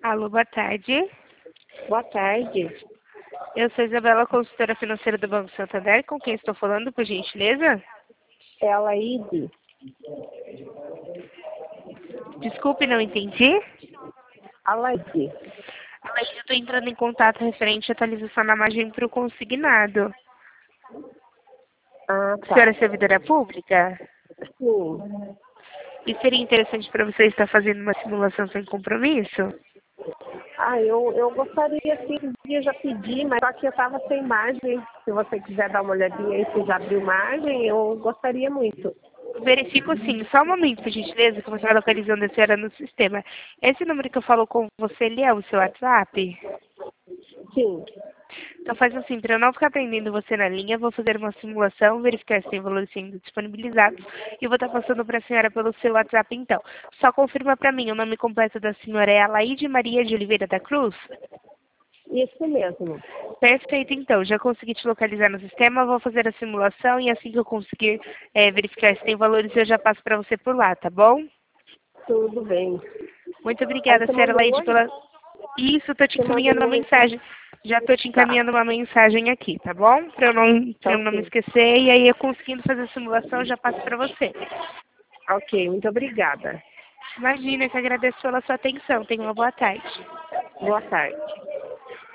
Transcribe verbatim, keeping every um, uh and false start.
Alô, boa tarde. Boa tarde. Eu sou Isabela, consultora financeira do Banco Santander. Com quem estou falando, por gentileza? É a Laíde. Desculpe, não entendi. A Laíde. Mas eu estou entrando em contato referente à atualização da margem para o consignado. Ah, A tá. senhora é servidora pública? Sim. E seria interessante para você estar fazendo uma simulação sem compromisso? Ah, eu, eu gostaria, sim, um dia já pedi, mas só que eu estava sem margem. Se você quiser dar uma olhadinha aí, se já abriu margem, eu gostaria muito. Verifico sim. Só um momento, por gentileza, que você vai localizando a senhora no sistema. Esse número que eu falo com você, ele é o seu WhatsApp? Sim. Então faz assim, para eu não ficar atendendo você na linha, vou fazer uma simulação, verificar se tem valores sendo disponibilizados e vou estar passando para a senhora pelo seu WhatsApp então. Só confirma para mim, o nome completo da senhora é Alaide Maria de Oliveira da Cruz? Isso mesmo. Perfeito, então. Já consegui te localizar no sistema, vou fazer a simulação e assim que eu conseguir é, verificar se tem valores, eu já passo para você por lá, tá bom? Tudo bem. Muito Aí obrigada, você senhora mandou Alaide, hoje? pela... Isso, estou te Você mandou encaminhando uma uma mensagem. mensagem. Já estou te Tá. encaminhando uma mensagem aqui, tá bom? Para eu, não, pra Tá eu não me ok. esquecer. E aí, eu conseguindo fazer a simulação, eu já passo para você. Ok, muito obrigada. Imagina, que agradeço pela sua atenção. Tenha uma boa tarde. Boa tarde.